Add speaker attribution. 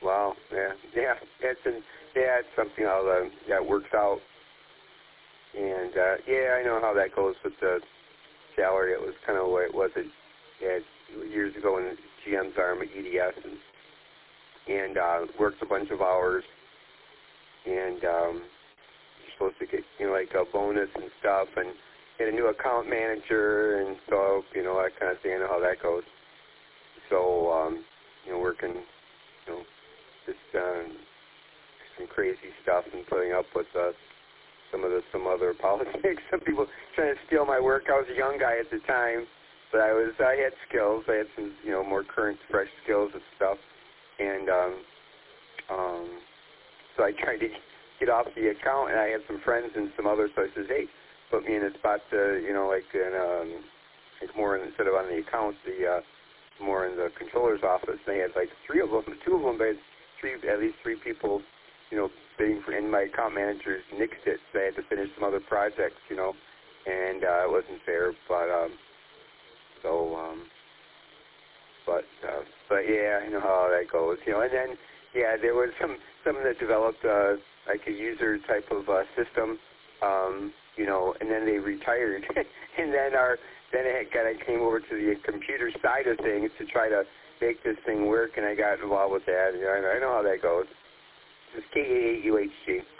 Speaker 1: Wow. It's something how that works out. And I know how that goes with the salary. It was kind of the way it was years ago in GM's arm at EDS, and worked a bunch of hours, and you're supposed to get like a bonus and stuff, and get a new account manager, and so that kind of thing. I know how that goes. So working just some crazy stuff and putting up with some other politics. Some people trying to steal my work. I was a young guy at the time, but I had skills. I had some more current, fresh skills and stuff, and so I tried to get off the account. And I had some friends and some others. So I said, hey, put me in a spot to more instead of on the accounts, more in the controller's office. And they had like two of them, but at least three people, bidding for, and my account managers nixed it, so I had to finish some other projects, and it wasn't fair, but I know how that goes, and then, there was some that developed, like a user type of system, and then they retired, and then I came over to the computer side of things to try to make this thing work, and I got involved with that, and I know how that goes. It's KAAUHG.